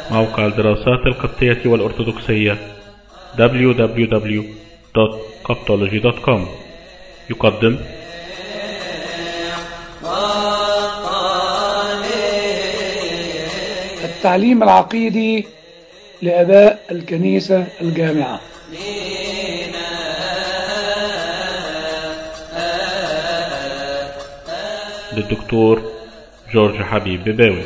موقع الدراسات القبطية والأرثوذكسية www.coptology.com يقدم التعليم العقيدي لآباء الكنيسة الجامعة. للدكتور جورج حبيب بباوي.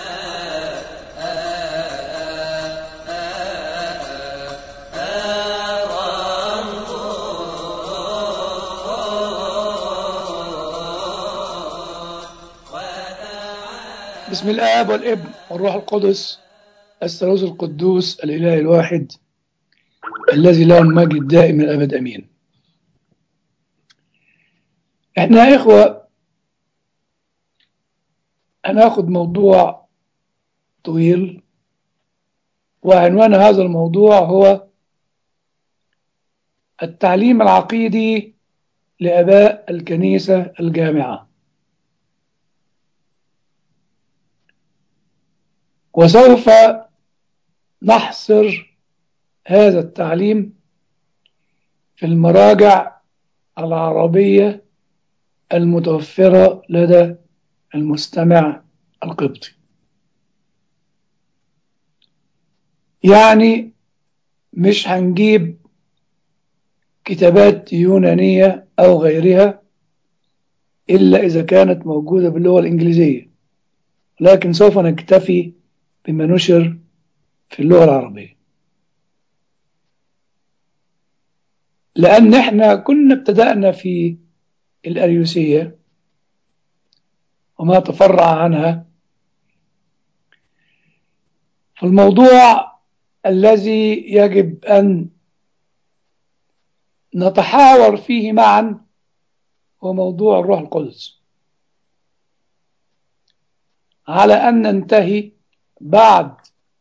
بسم الآب والابن والروح القدس الثالوث القدوس الإله الواحد الذي له المجد الدائم الأبد أمين. احنا يا إخوة هناخد موضوع طويل، وعنوان هذا الموضوع هو التعليم العقيدي لآباء الكنيسة الجامعة. وسوف نحصر هذا التعليم في المراجع العربية المتوفرة لدى المستمع القبطي. يعني مش هنجيب كتابات يونانية أو غيرها إلا إذا كانت موجودة باللغة الإنجليزية، لكن سوف نكتفي بما نشر في اللغة العربية، لأن احنا كنا ابتدأنا في الأريوسية وما تفرع عنها. فالموضوع الذي يجب أن نتحاور فيه معا هو موضوع الروح القدس، على أن ننتهي بعد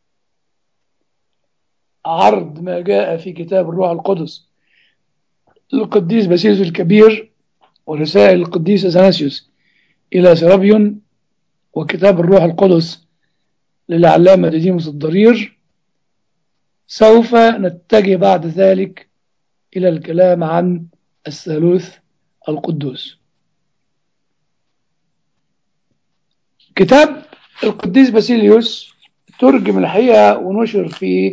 عرض ما جاء في كتاب الروح القدس للقديس باسيليوس الكبير ورسائل القديس أثناسيوس إلى سرابيون وكتاب الروح القدس للعلامة ديديموس الضرير. سوف نتجه بعد ذلك إلى الكلام عن الثالوث القدوس. كتاب القديس باسيليوس ترجم الحقيقة ونشر في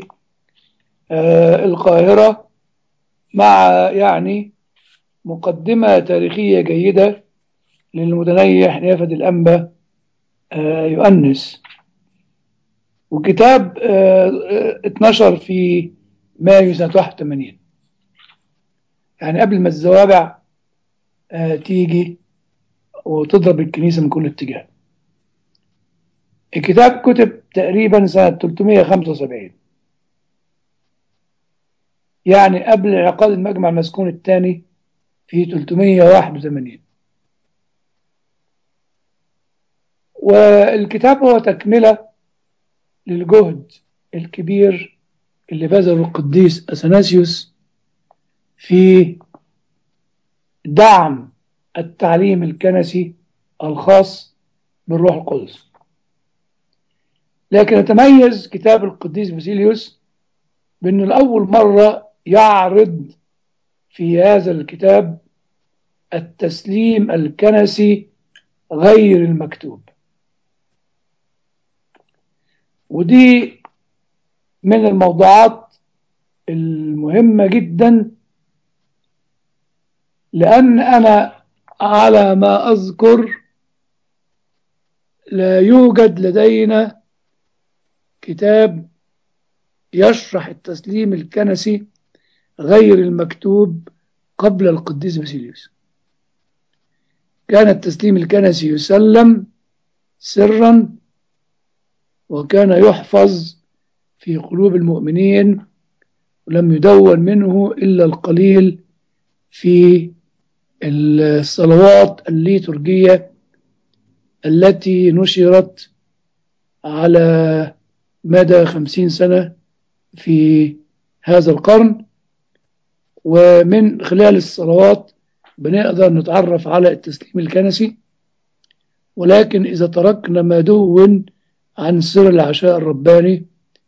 القاهرة مع يعني مقدمة تاريخية جيدة للمتنيح نيافة الأنبا يؤنس، وكتاب اتنشر في مايو سنة 81، يعني قبل ما الزوابع تيجي وتضرب الكنيسة من كل اتجاه. الكتاب كتب تقريبا سنة 375، يعني قبل انعقاد المجمع المسكون الثاني في 381. والكتاب هو تكملة للجهد الكبير اللي بذله القديس أثناسيوس في دعم التعليم الكنسي الخاص بالروح القدس. لكن يتميز كتاب القديس باسيليوس بأنه لأول مرة يعرض في هذا الكتاب التسليم الكنسي غير المكتوب، ودي من الموضوعات المهمة جدا، لأن أنا على ما أذكر لا يوجد لدينا كتاب يشرح التسليم الكنسي غير المكتوب قبل القديس باسيليوس. كان التسليم الكنسي يسلم سرا، وكان يحفظ في قلوب المؤمنين، ولم يدون منه إلا القليل في الصلوات الليتورجية التي نشرت على مدى 50 سنة في هذا القرن. ومن خلال الصلوات بنقدر نتعرف على التسليم الكنسي، ولكن إذا تركنا ما دون عن سر العشاء الرباني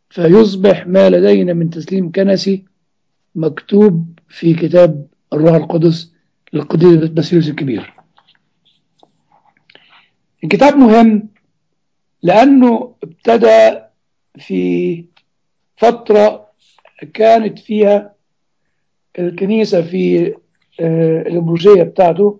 فيصبح ما لدينا من تسليم كنسي مكتوب في كتاب الروح القدس للقديس باسيليوس الكبير. الكتاب مهم لأنه ابتدى في فترة كانت فيها الكنيسة في الأبروشية بتاعته.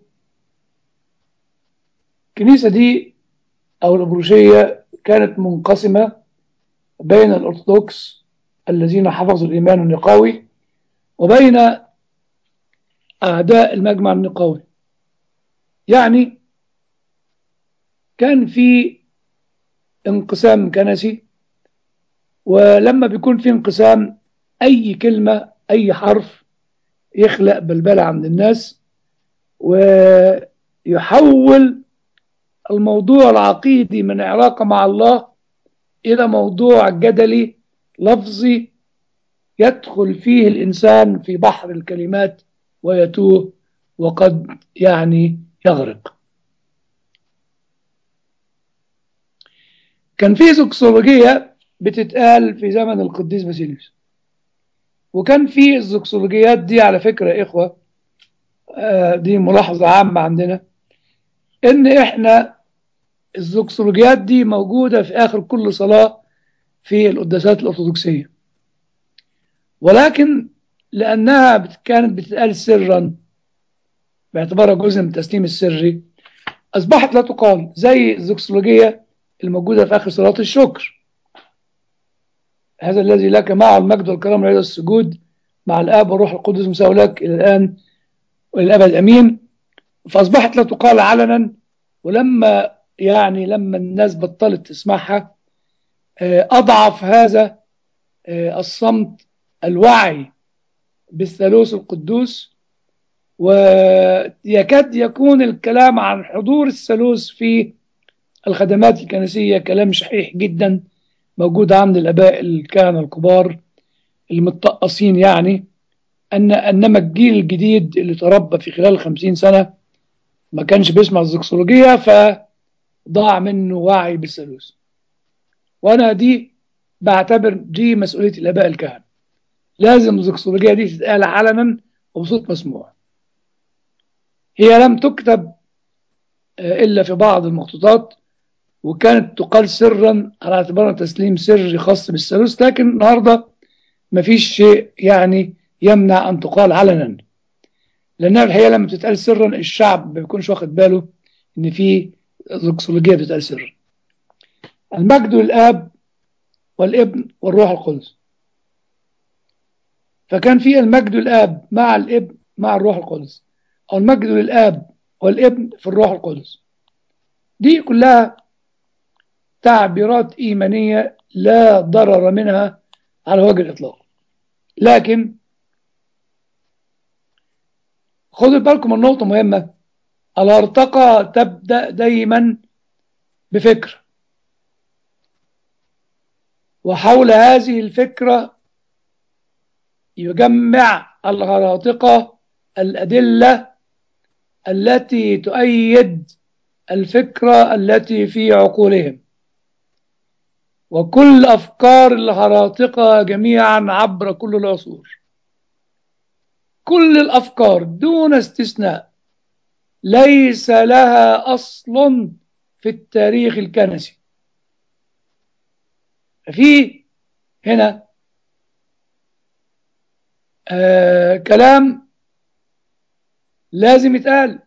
الكنيسة دي أو الأبروشية كانت منقسمة بين الأرثوذكس الذين حفظوا الإيمان النقاوي وبين أعداء المجمع النقاوي. يعني كان في انقسام كنسي، ولما بيكون في انقسام أي كلمة أي حرف يخلق بلبلة عند الناس ويحول الموضوع العقيدي من علاقة مع الله إلى موضوع جدلي لفظي يدخل فيه الإنسان في بحر الكلمات ويتوه وقد يغرق. كان في زوكسولوجية بتتقال في زمن القديس باسيليوس، وكان في الزوكسولوجيات دي على فكرة يا إخوة، دي ملاحظة عامة عندنا، إن إحنا الزوكسولوجيات دي موجودة في آخر كل صلاة في القداسات الأرثوذكسية، ولكن لأنها كانت بتتقال سرا باعتبارها جزء من التسليم السري أصبحت لا تقال، زي الزوكسولوجية الموجودة في آخر صلاة الشكر: هذا الذي لك معه المجد والكرم والعز والسجود مع الآب والروح القدس مساو لك إلى الآن وإلى الأبد أمين. فأصبحت لا تقال علنا، ولما لما الناس بطلت تسمعها أضعف هذا الصمت الوعي بالثالوث القدوس، ويكاد يكون الكلام عن حضور الثالوث في الخدمات الكنسية كلام شحيح جدا موجود عند الآباء الكهنة الكبار المتقصين، أنما الجيل الجديد اللي تربى في خلال 50 سنة ما كانش بيسمع الزوكسولوجية فضاع منه وعي بالثالوث. وأنا دي بعتبر دي مسؤولية الآباء الكهنة، لازم الزوكسولوجية دي تتقال علنا وبصوت مسموع. هي لم تكتب إلا في بعض المخطوطات، وكانت تقال سرا على اعتبارها تسليم سري خاص بالثالوث، لكن النهارده مفيش شيء يمنع أن تقال علنا، لأنها الحقيقة لما تتقال سرا الشعب ما بيكونش واخد باله إن في زوكسولوجية بتتقال سرا. المجد للآب والابن والروح القدس، فكان في المجد للآب مع الابن مع الروح القدس، أو المجد للآب والابن في الروح القدس. دي كلها تعبيرات إيمانية لا ضرر منها على وجه الإطلاق، لكن خدوا بالكم من نقطة مهمة: الهرطقة تبدأ دايما بفكرة، وحول هذه الفكرة يجمع الهراطقة الأدلة التي تؤيد الفكرة التي في عقولهم. وكل أفكار الهراطقة جميعا عبر كل العصور، كل الأفكار دون استثناء ليس لها أصل في التاريخ الكنسي. في هنا كلام لازم يتقال.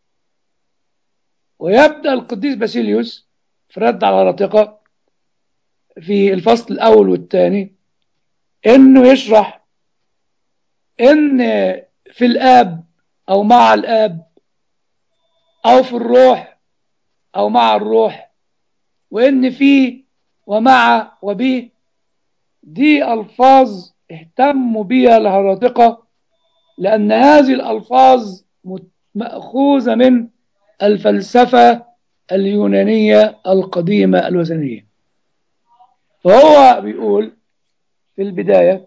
ويبدأ القديس باسيليوس في رد على الهراطقة في الفصل الأول والثاني إنه يشرح إن في الآب أو مع الآب أو في الروح أو مع الروح، وإن في ومع وبه، دي ألفاظ اهتموا بها الهراطقة لأن هذه الألفاظ مأخوذة من الفلسفة اليونانية القديمة الوثنية. فهو بيقول في البداية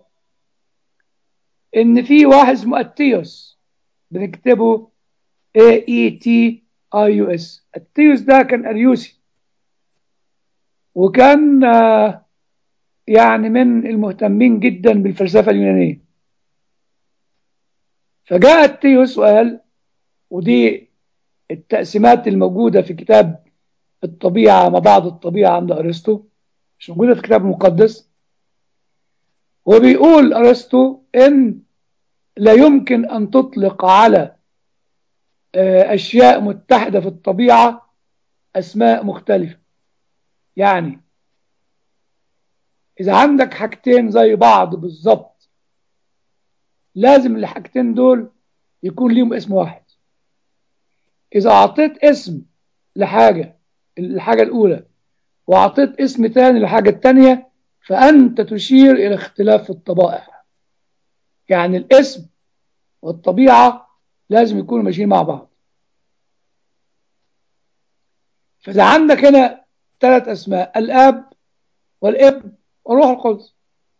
إن في واحد اسمه أتيوس، بنكتبه AETIUS. أتيوس ده كان أريوسي، وكان يعني من المهتمين جدا بالفلسفة اليونانية. فجاء التيوس وقال، ودي التقسيمات الموجودة في كتاب الطبيعة ما بعد الطبيعة عند أرسطو، مش موجودة في الكتاب المقدس. وبيقول أرسطو إن لا يمكن أن تطلق على أشياء متحدة في الطبيعة أسماء مختلفة. يعني إذا عندك حاجتين زي بعض بالظبط، لازم الحاجتين دول يكون ليهم اسم واحد. إذا أعطيت اسم الحاجة الأولى، وأعطيت اسم تاني للحاجة التانية، فأنت تشير إلى اختلاف في الطبائع. يعني الاسم والطبيعة لازم يكونوا ماشيين مع بعض. فإذا عندك هنا 3 أسماء: الآب والابن والروح القدس،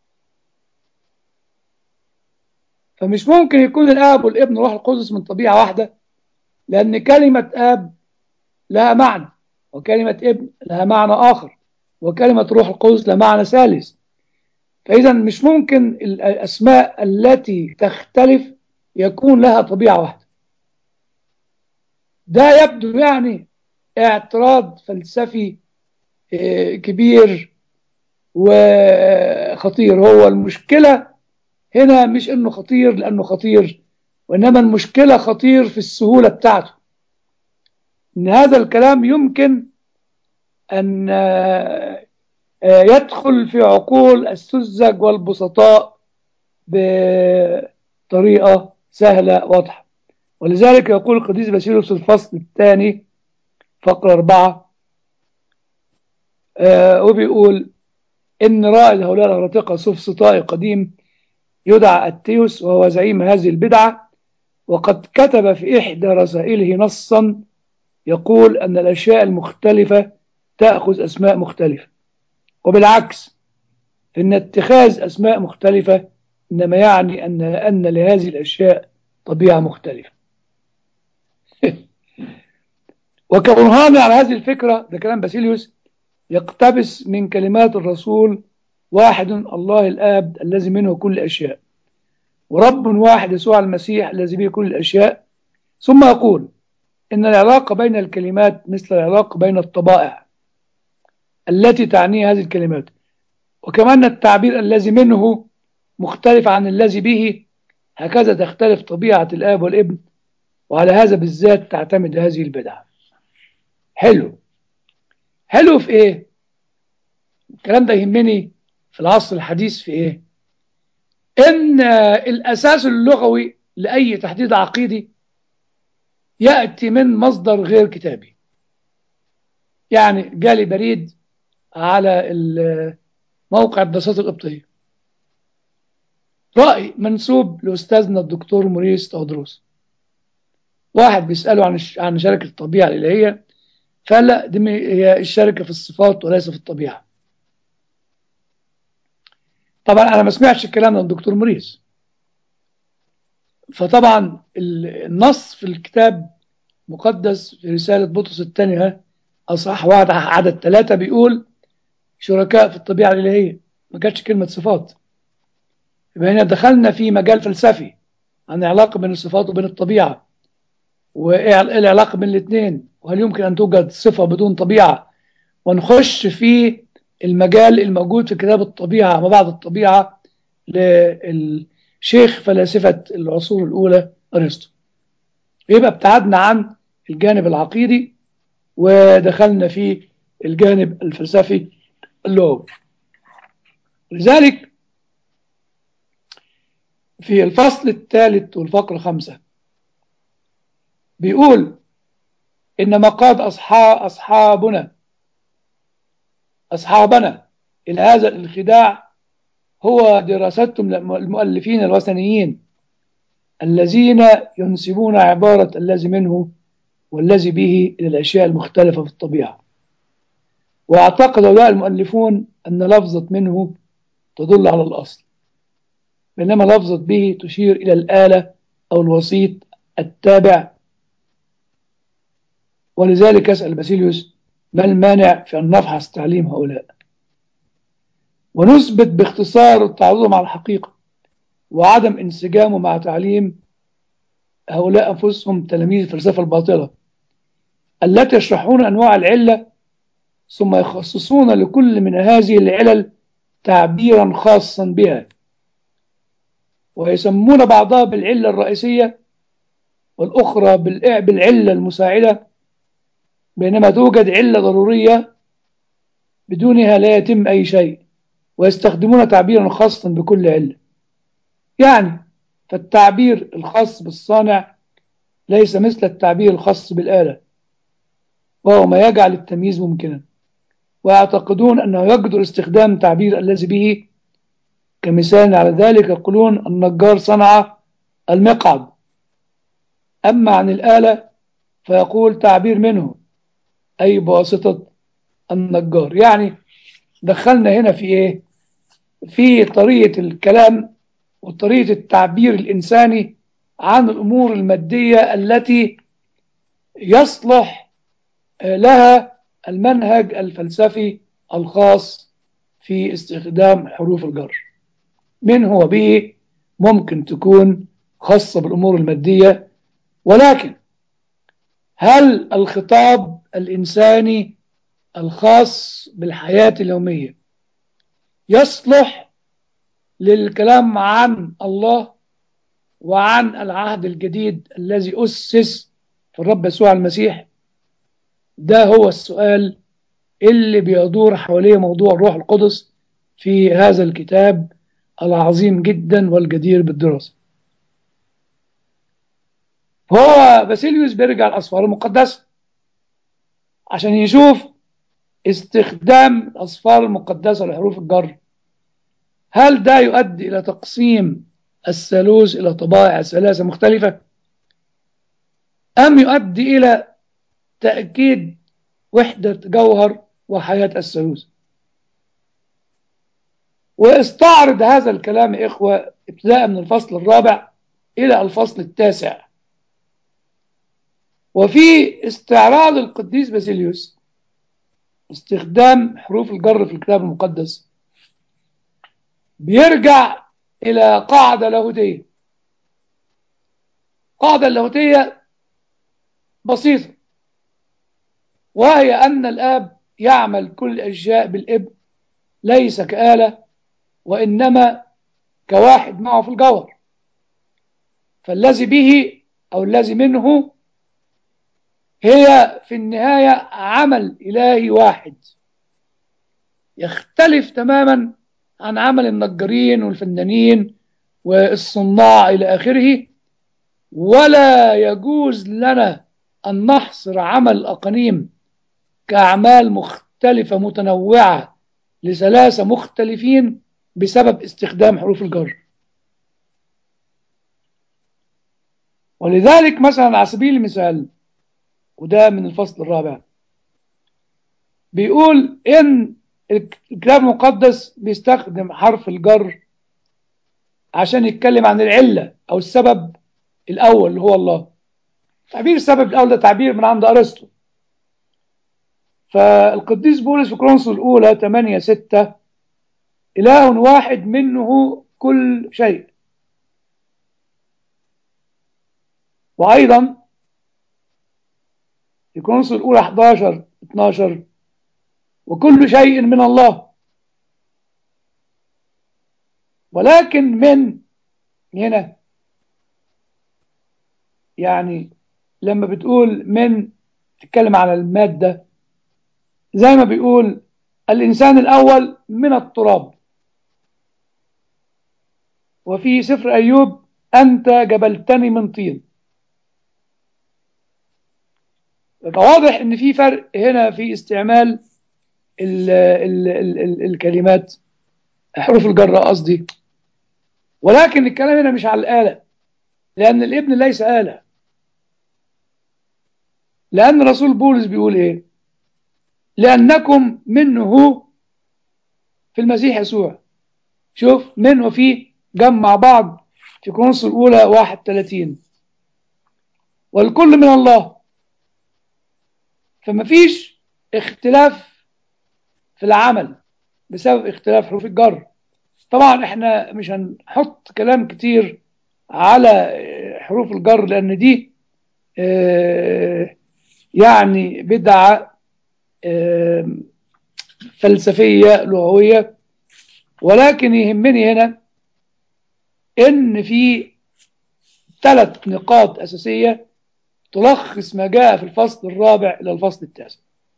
فمش ممكن يكون الآب والابن والروح القدس من طبيعة واحدة، لأن كلمة آب لها معنى، وكلمة ابن لها معنى آخر، وكلمة روح القدس لها معنى ثالث. فإذا مش ممكن الأسماء التي تختلف يكون لها طبيعة واحدة. ده يبدو يعني اعتراض فلسفي كبير وخطير. هو المشكلة هنا مش انه خطير لانه خطير، وانما المشكلة خطير في السهولة بتاعته. ان هذا الكلام يمكن ان يدخل في عقول السذج والبسطاء بطريقة سهلة واضحة. ولذلك يقول القديس باسيليوس الفصل الثاني فقرة 4، وبيقول إن رائد هؤلاء الهرطقة سفسطائي قديم يدعى التيوس، وهو زعيم هذه البدعة، وقد كتب في إحدى رسائله نصا يقول أن الأشياء المختلفة تأخذ أسماء مختلفة، وبالعكس إن اتخاذ أسماء مختلفة إنما يعني أن لهذه الأشياء طبيعة مختلفة. وكبرهان على هذه الفكرة، ده كلام باسيليوس، يقتبس من كلمات الرسول: واحد الله الآب الذي منه كل الأشياء، ورب واحد يسوع المسيح الذي به كل الأشياء. ثم يقول إن العلاقة بين الكلمات مثل العلاقة بين الطبائع التي تعنيها هذه الكلمات، وكمان التعبير الذي منه مختلف عن الذي به، هكذا تختلف طبيعة الآب والابن، وعلى هذا بالذات تعتمد هذه البدعة. حلو. حلو في إيه؟ الكلام ده يهمني في العصر الحديث في إيه؟ إن الأساس اللغوي لأي تحديد عقيدي يأتي من مصدر غير كتابي. يعني جالي بريد على موقع الدراسات القبطية، رأي منسوب لأستاذنا الدكتور موريس تودروس، واحد بيسأله عن شركة الطبيعة الإلهية، فقال لا، دي هي الشركة في الصفات وليس في الطبيعة. طبعا أنا ما سمعتش الكلام من الدكتور موريس. فطبعا النص في الكتاب مقدس في رسالة بطرس الثانية أصحاح 1 عدد 3 بيقول شركاء في الطبيعة الإلهية، ما كانتش كلمة صفات. يبقى هنا دخلنا في مجال فلسفي عن العلاقة بين الصفات وبين الطبيعة، وإيه العلاقة بين الاثنين، وهل يمكن أن توجد صفة بدون طبيعة، ونخش في المجال الموجود في كتاب الطبيعة ما بعد الطبيعة للشيخ فلاسفة العصور الأولى أرسطو. يبقى ابتعدنا عن الجانب العقيدي ودخلنا في الجانب الفلسفي اللغوي. لذلك في الفصل الثالث والفقرة 5 بيقول إن مقاد أصحابنا إلى هذا الانخداع هو دراستهم المؤلفين الوثنيين الذين ينسبون عبارة الذي منه والذي به إلى الأشياء المختلفة في الطبيعة. واعتقد هؤلاء المؤلفون أن لفظة منه تدل على الأصل، بينما لفظة به تشير إلى الآلة أو الوسيط التابع. ولذلك يسأل باسيليوس: ما المانع في أن نفحص تعليم هؤلاء؟ ونثبت باختصار تعارضه مع الحقيقة وعدم انسجامه مع تعليم هؤلاء أنفسهم تلاميذ الفلسفة الباطلة التي يشرحون أنواع العلة ثم يخصصون لكل من هذه العلل تعبيرا خاصا بها، ويسمون بعضها بالعلة الرئيسية والأخرى بالعلة المساعدة، بينما توجد علة ضرورية بدونها لا يتم أي شيء، ويستخدمون تعبيرا خاصا بكل علة. يعني فالتعبير الخاص بالصانع ليس مثل التعبير الخاص بالآلة، وهو ما يجعل التمييز ممكنا. ويعتقدون أنه يقدر استخدام تعبير الذي به، كمثال على ذلك يقولون النجار صنع المقعد، أما عن الآلة فيقول تعبير منه، أي بواسطة النجار. يعني دخلنا هنا في إيه؟ في طريقة الكلام وطريقة التعبير الإنساني عن الأمور المادية التي يصلح لها المنهج الفلسفي الخاص في استخدام حروف الجر. من هو به ممكن تكون خاصة بالأمور المادية، ولكن هل الخطاب الإنساني الخاص بالحياة اليومية يصلح للكلام عن الله وعن العهد الجديد الذي أسس في الرب يسوع المسيح؟ ده هو السؤال اللي بيدور حواليه موضوع الروح القدس في هذا الكتاب العظيم جدا والجدير بالدراسة. هو باسيليوس بيرجع الأسفار المقدسة عشان يشوف استخدام الأسفار المقدسة لحروف الجر، هل ده يؤدي إلى تقسيم الثالوث إلى طبائع ثلاثة مختلفة، أم يؤدي إلى تأكيد وحدة جوهر وحياة الثالوث؟ واستعرض هذا الكلام يا إخوة ابتداء من الفصل الرابع إلى الفصل التاسع. وفي استعراض القديس باسيليوس استخدام حروف الجر في الكتاب المقدس بيرجع إلى قاعدة لاهوتية. قاعدة لاهوتية بسيطة، وهي أن الآب يعمل كل الأشياء بالابن ليس كآلة وإنما كواحد معه في الجوهر، فالذي به أو الذي منه هي في النهاية عمل إلهي واحد يختلف تماما عن عمل النجارين والفنانين والصناع إلى آخره. ولا يجوز لنا أن نحصر عمل الأقانيم كأعمال مختلفة متنوعة لثلاثة مختلفين بسبب استخدام حروف الجر. ولذلك مثلا على سبيل المثال، وده من الفصل الرابع، بيقول إن الكتاب المقدس بيستخدم حرف الجر عشان يتكلم عن العلة أو السبب الأول اللي هو الله. تعبير السبب الأول ده تعبير من عند أرسطو. فالقديس بولس في كورنثوس الأولى 8:6 إله واحد منه كل شيء. وأيضا في كورنثوس الأولى 11:12 وكل شيء من الله. ولكن من هنا يعني لما بتقول من تتكلم على المادة، زي ما بيقول الإنسان الأول من التراب. وفي سفر أيوب أنت جبلتني من طين. فواضح ان في فرق هنا في استعمال ال الكلمات، حروف الجر قصدي. ولكن الكلام هنا مش على الآلة، لأن الابن ليس آلة. لأن رسول بولس بيقول إيه؟ لأنكم منه في المسيح يسوع. شوف من وفي جمع بعض في كورنثوس الأولى 31. والكل من الله. فما فيش اختلاف في العمل بسبب اختلاف حروف الجر. طبعا احنا مش هنحط كلام كتير على حروف الجر، لأن دي يعني بدعة فلسفية لغوية. ولكن يهمني هنا إن في 3 نقاط أساسية تلخص ما جاء في الفصل الرابع إلى الفصل التاسع.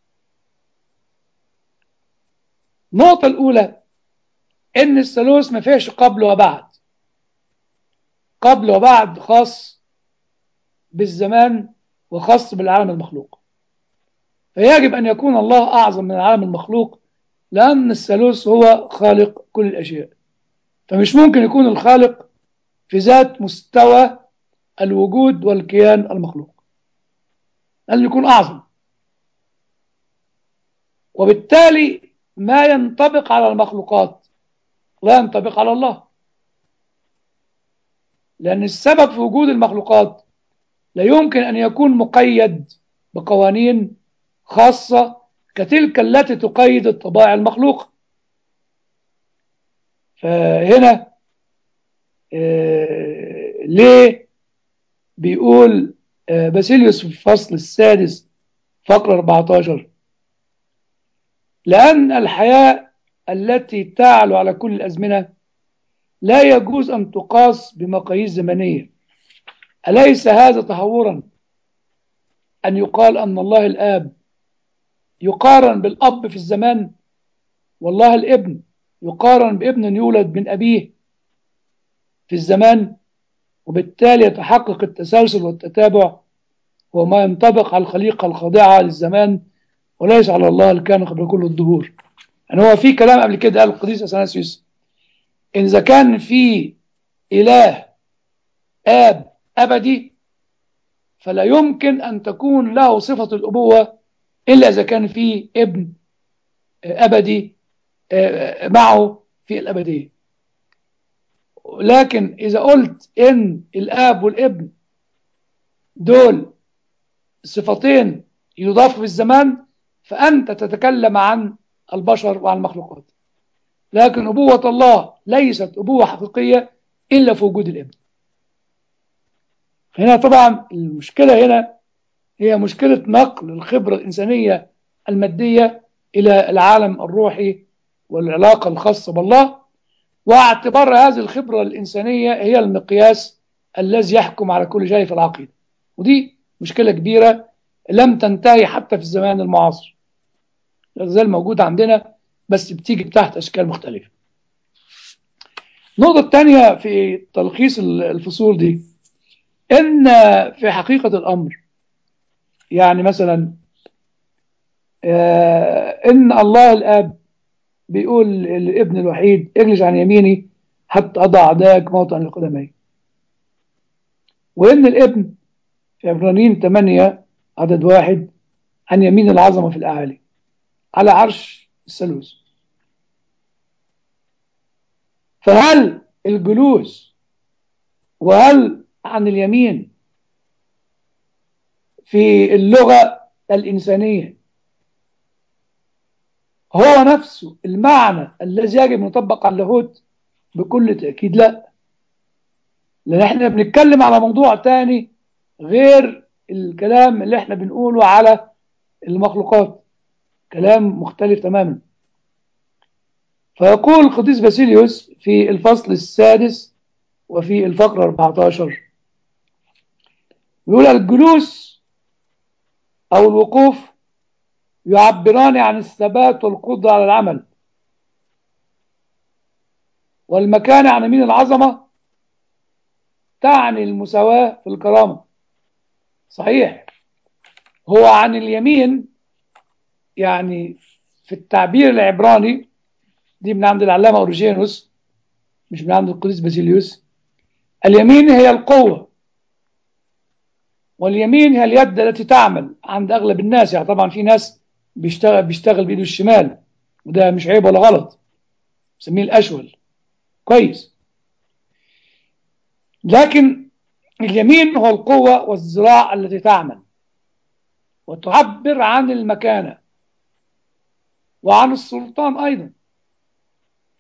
النقطة الأولى إن الثالوث ما فيهش قبل وبعد. قبل وبعد خاص بالزمان وخاص بالعالم المخلوق، فيجب أن يكون الله أعظم من العالم المخلوق، لأن الثالوث هو خالق كل الأشياء. فمش ممكن يكون الخالق في ذات مستوى الوجود والكيان المخلوق، لازم يكون أعظم. وبالتالي ما ينطبق على المخلوقات لا ينطبق على الله، لأن السبب في وجود المخلوقات لا يمكن أن يكون مقيد بقوانين خاصة كتلك التي تقيد الطبائع المخلوقة. فهنا ليه بيقول باسيليوس في الفصل السادس فقرة 14: لأن الحياة التي تعلو على كل الأزمنة لا يجوز أن تقاس بمقاييس زمنية. أليس هذا تهورا أن يقال أن الله الآب يقارن بالأب في الزمان، والله الابن يقارن بابن يولد من أبيه في الزمان، وبالتالي يتحقق التسلسل والتتابع، وما ينطبق على الخليقة الخاضعة للزمان وليس على الله الكائن قبل كل الدهور. يعني هو في كلام قبل كده قال القديس أثناسيوس: إن إذا كان في إله آب أبدي فلا يمكن أن تكون له صفة الأبوة إلا إذا كان في ابن أبدي معه في الأبدية. لكن إذا قلت إن الآب والابن دول صفتين يضاف في الزمان فأنت تتكلم عن البشر وعن المخلوقات، لكن أبوة الله ليست أبوة حقيقية إلا في وجود الابن. هنا طبعا المشكلة هنا هي مشكلة نقل الخبرة الإنسانية المادية إلى العالم الروحي والعلاقة الخاصة بالله، واعتبار هذه الخبرة الإنسانية هي المقياس الذي يحكم على كل شيء في العقيدة. ودي مشكلة كبيرة لم تنتهي حتى في الزمان المعاصر، لا زال موجودة عندنا بس بتيجي تحت أشكال مختلفة. النقطة الثانية في تلخيص الفصول دي إن في حقيقة الأمر يعني مثلا إن الله الآب بيقول للابن الوحيد: اجلس عن يميني حتى أضع أعدائك موطئا لقدمي. وإن الابن في عبرانيين 8 عدد 1: عن يمين العظمة في الأعالي على عرش الثالوث. فهل الجلوس وهل عن اليمين في اللغة الإنسانية هو نفسه المعنى الذي يجب أن يطبق على اللاهوت؟ بكل تأكيد لا، لأن احنا بنتكلم على موضوع تاني غير الكلام اللي احنا بنقوله على المخلوقات، كلام مختلف تماما. فيقول القديس باسيليوس في الفصل السادس وفي الفقرة 14 يقول: الجلوس أو الوقوف يعبران عن الثبات والقدرة على العمل، والمكان عن يمين العظمة تعني المساواة في الكرامة. صحيح، هو عن اليمين يعني في التعبير العبراني دي من عند العلامة أوريجينوس مش من عند القديس باسيليوس. اليمين هي القوة، واليمين هي اليد التي تعمل عند أغلب الناس. يعني طبعا في ناس بيشتغل بإيده الشمال، وده مش عيب ولا غلط، بسميه الأشول، كويس. لكن اليمين هو القوة والذراع التي تعمل وتعبر عن المكانة وعن السلطان أيضا.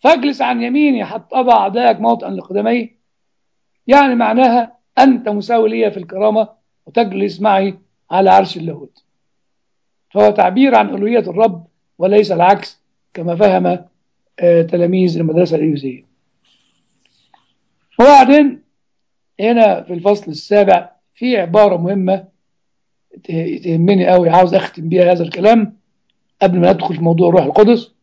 فاجلس عن يميني حتى أضع أعدائك موطئا لقدمي، يعني معناها أنت مساوي لي في الكرامة وتجلس معي على عرش اللاهوت. فهو تعبير عن ألوهية الرب وليس العكس كما فهم تلاميذ المدرسة الإليوسية. وبعدين هنا في الفصل السابع في عبارة مهمة تهمني قوي، عاوز أختم بيها هذا الكلام قبل ما ندخل في موضوع الروح القدس.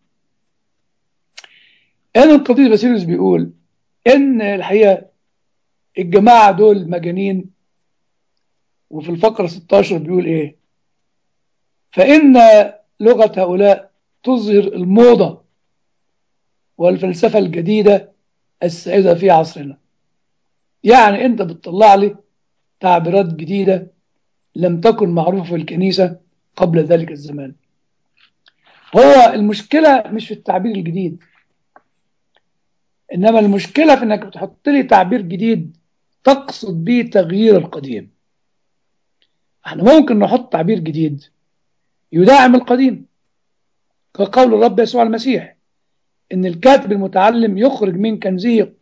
إن القديس باسيليوس بيقول إن الحقيقة الجماعة دول مجانين. وفي الفقرة 16 بيقول إيه؟ فإن لغة هؤلاء تظهر الموضة والفلسفة الجديدة السائدة في عصرنا. يعني أنت بتطلع لي تعبيرات جديدة لم تكن معروفة في الكنيسة قبل ذلك الزمان. هو المشكلة مش في التعبير الجديد، إنما المشكلة في إنك بتحط لي تعبير جديد تقصد به تغيير القديم. احنا ممكن نحط تعبير جديد يدعم القديم، كقول الرب يسوع المسيح إن الكاتب المتعلم يخرج من كنزه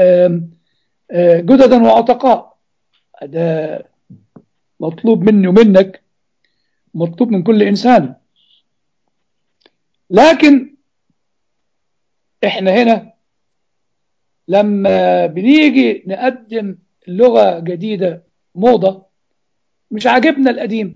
جددا وعتقاء. ده مطلوب مني ومنك، مطلوب من كل إنسان. لكن احنا هنا لما بنيجي نقدم لغة جديدة موضة مش عاجبنا القديم.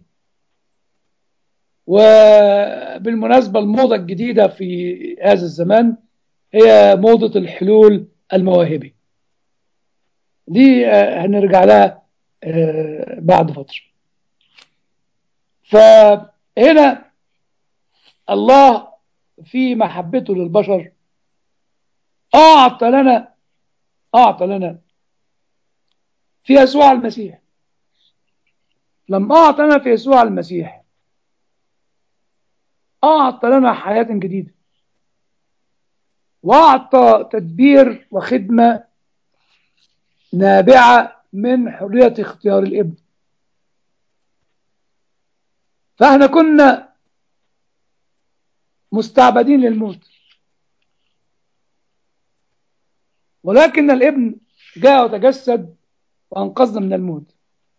وبالمناسبة الموضة الجديدة في هذا الزمان هي موضة الحلول المواهبي. دي هنرجع لها بعد فترة. فهنا الله في محبته للبشر أعطى لنا في يسوع المسيح. لما أعطى لنا في يسوع المسيح أعطى لنا حياة جديدة، وأعطى تدبير وخدمة نابعة من حرية اختيار الابن. فاحنا كنا مستعبدين للموت، ولكن الابن جاء وتجسد وأنقذنا من الموت.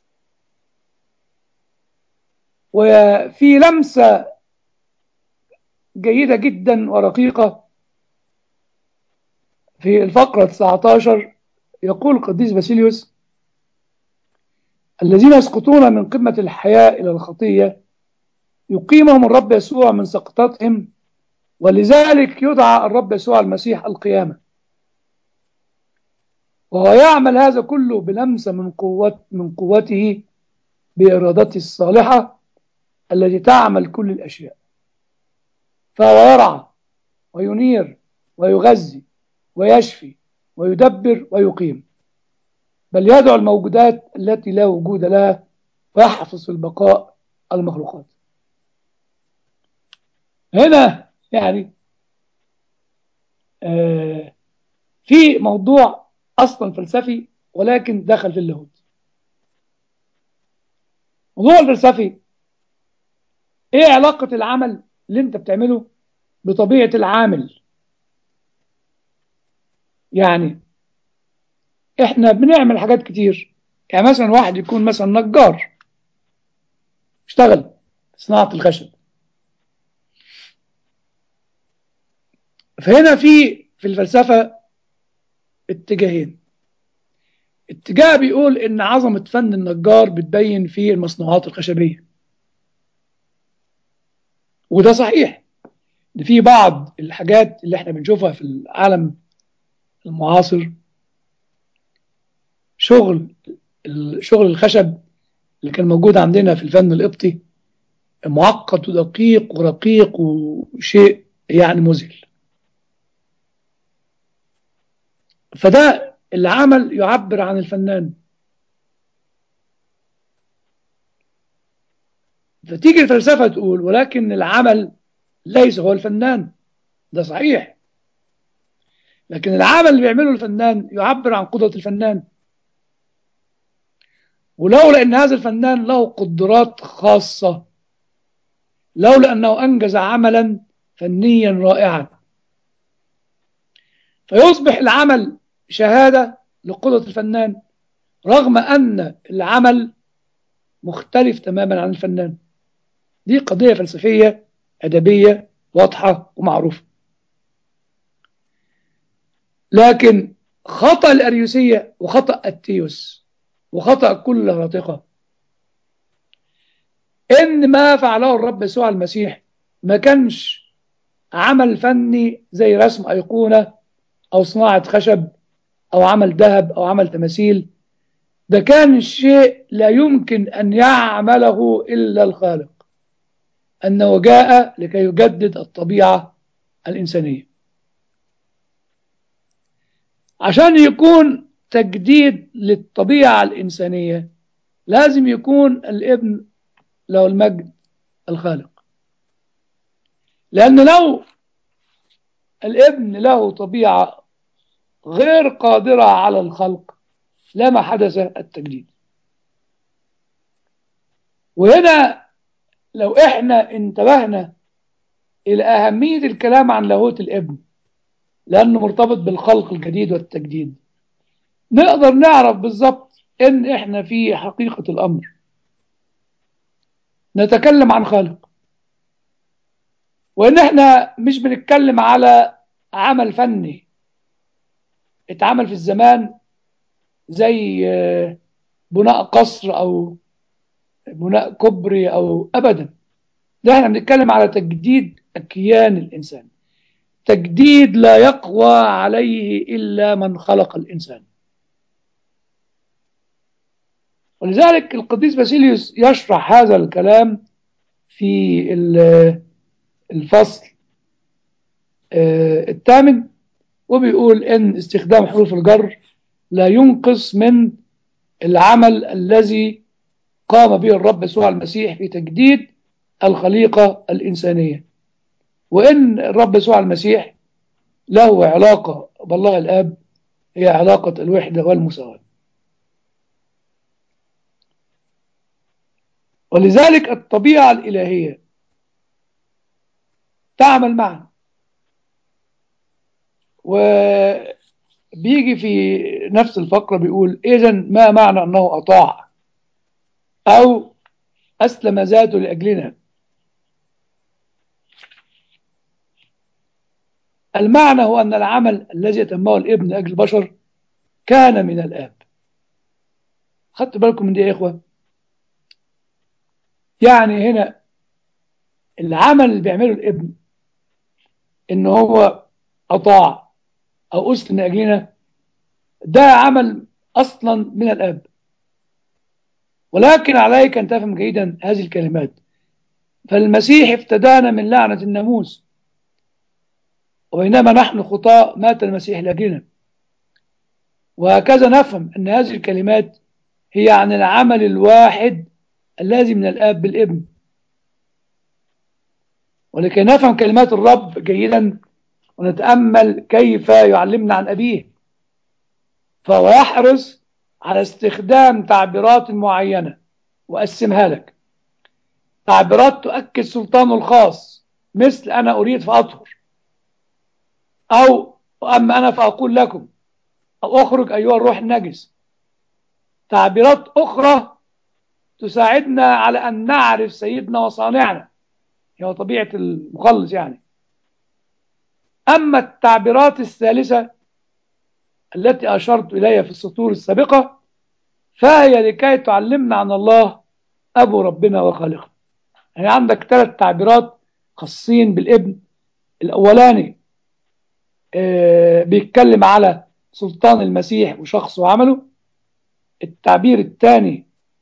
وفي لمسة جيدة جدا ورقيقة في الفقرة 19 يقول القديس باسيليوس: الذين يسقطون من قمة الحياة إلى الخطية يقيمهم الرب يسوع من سقطتهم، ولذلك يدعى الرب يسوع المسيح القيامة. وهو يعمل هذا كله بلمسة من قوته بإرادته الصالحة التي تعمل كل الأشياء. فهو يرعى وينير ويغذي ويشفي ويدبر ويقيم، بل يدعو الموجودات التي لا وجود لها ويحفظ في البقاء المخلوقات. هنا يعني في موضوع أصلا فلسفي ولكن دخل في اللاهوت. موضوع الفلسفي: ايه علاقة العمل اللي انت بتعمله بطبيعة العامل؟ يعني احنا بنعمل حاجات كتير. يعني مثلا واحد يكون مثلا نجار اشتغل في صناعة الخشب. فهنا في الفلسفة اتجاهين. اتجاه بيقول ان عظمة فن النجار بتبين في المصنوعات الخشبية، وده صحيح. في بعض الحاجات اللي احنا بنشوفها في العالم المعاصر شغل الخشب اللي كان موجود عندنا في الفن القبطي معقد ودقيق ورقيق وشيء يعني مذهل. فده العمل يعبر عن الفنان. فتيجي الفلسفة تقول ولكن العمل ليس هو الفنان. ده صحيح، لكن العمل اللي بيعمله الفنان يعبر عن قدرة الفنان. ولولا أن هذا الفنان له قدرات خاصة، لولا أنه أنجز عملا فنيا رائعا، فيصبح العمل شهادة لقدرة الفنان، رغم أن العمل مختلف تماما عن الفنان. دي قضية فلسفية أدبية واضحة ومعروفة. لكن خطأ الأريوسية وخطأ التيوس وخطأ كل الهراطقة إن ما فعله الرب يسوع المسيح ما كانش عمل فني زي رسم أيقونة أو صناعة خشب أو عمل ذهب أو عمل تماثيل. ده كان شيء لا يمكن أن يعمله إلا الخالق، أنه جاء لكي يجدد الطبيعة الإنسانية. عشان يكون تجديد للطبيعة الإنسانية لازم يكون الابن له المجد الخالق، لأن لو الابن له طبيعة غير قادرة على الخلق لما حدث التجديد. وهنا لو احنا انتبهنا إلى أهمية الكلام عن لاهوت الابن لأنه مرتبط بالخلق الجديد والتجديد، نقدر نعرف بالظبط إن احنا في حقيقة الأمر نتكلم عن خالق، وإن احنا مش بنتكلم على عمل فني اتعمل في الزمان زي بناء قصر أو بناء كوبري أو أبدا. ده احنا بنتكلم على تجديد الكيان الإنساني، تجديد لا يقوى عليه إلا من خلق الإنسان. ولذلك القديس باسيليوس يشرح هذا الكلام في الفصل الثامن، وبيقول إن استخدام حروف الجر لا ينقص من العمل الذي قام به الرب يسوع المسيح في تجديد الخليقة الإنسانية، وإن الرب يسوع المسيح له علاقة بالله الآب هي علاقة الوحدة والمساواة. ولذلك الطبيعة الإلهية تعمل معا. وبيجي في نفس الفقرة بيقول إذن ما معنى أنه أطاع أو أسلم ذاته لأجلنا؟ المعنى هو أن العمل الذي يتمه الابن لأجل البشر كان من الآب. خدت بالكم من دي يا إخوة؟ يعني هنا العمل اللي بيعمله الابن إن هو أطاع أو أسلم لأجلنا، ده عمل أصلا من الآب. ولكن عليك أن تفهم جيدا هذه الكلمات. فالمسيح افتدانا من لعنة الناموس، وبينما نحن خطاء مات المسيح لأجلنا. وهكذا نفهم أن هذه الكلمات هي عن العمل الواحد الذي من الآب بالابن. ولكي نفهم كلمات الرب جيدا ونتأمل كيف يعلمنا عن أبيه، فهو يحرص على استخدام تعبيرات معينة وأقسمها لك. تعبيرات تؤكد سلطانه الخاص، مثل أنا أريد فأطهر، أو أما أنا فأقول لكم، أو أخرج أيها الروح النجس. تعبيرات أخرى تساعدنا على أن نعرف سيدنا وصانعنا، هي طبيعة المخلص يعني. أما التعبيرات الثالثة التي أشرت إليها في السطور السابقة فهي لكي تعلمنا عن الله أبو ربنا وخالقنا. يعني عندك 3 تعبيرات خاصين بالابن. الأولاني بيتكلم على سلطان المسيح وشخصه وعمله. التعبير الثاني